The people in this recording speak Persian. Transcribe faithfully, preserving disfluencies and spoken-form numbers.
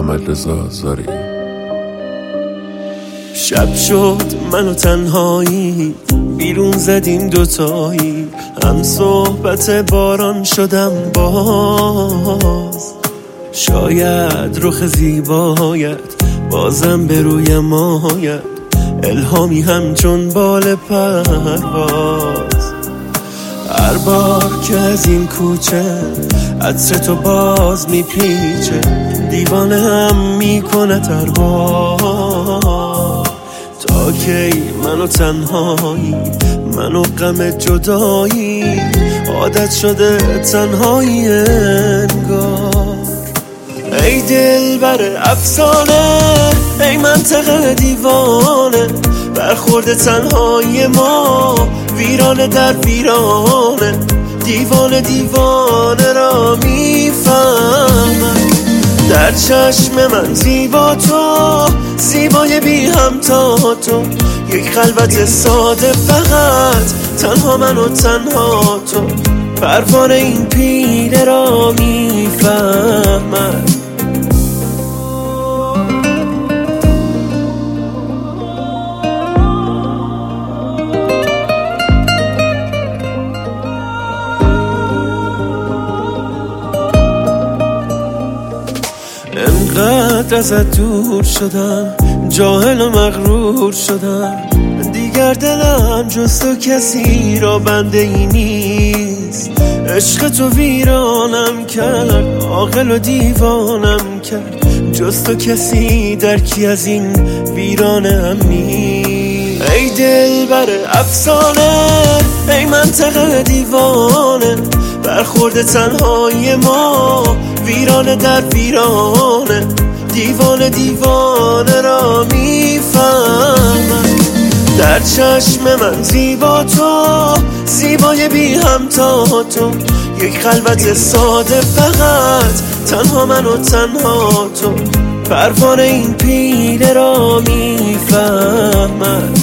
محمدرضا زاری. شب شد من و تنهایی، بیرون زدیم دوتایی، هم صحبت باران شدم باز. شاید رخ زیبایت بازم به رویم آید، الهامی همچون بال پرواز. هر بار که از این کوچه عطر تو باز میپیچه، دیوانه هم میکنه هر بار. تا کی منو تنهایی، منو غم جدایی، عادت شده تنهایی انگار. ای دل بر افسانه، ای منطقه دیوانه، برخورد تنهایی ما ویرانه در ویرانه. دیوانه دیوانه را میفهمم، در چشم من زیبا تو، زیبای بی همتا تو، یک خلوت ساده فقط، تنها من و تنها تو. پروانه این پیله را میفهمم. انقدر ازت دور شدم، جاهل و مغرور شدم، دیگر دلم جز تو کسی را بنده ای نیست. عشق تو ویرانم کرد، عاقل و دیوانم کرد، جز تو کسی درکی از این ویرانه هم نیست. ای دل بر افسانه، ای منطقه دیوانه، برخورد تنهایی ما ویرانه در ویرانه. دیوانه دیوانه را میفهمم، در چشم من زیبا تو، زیبای بی همتا تو، یک خلوت ساده فقط، تنها من و تنها تو. پروانه این پیله را میفهمم.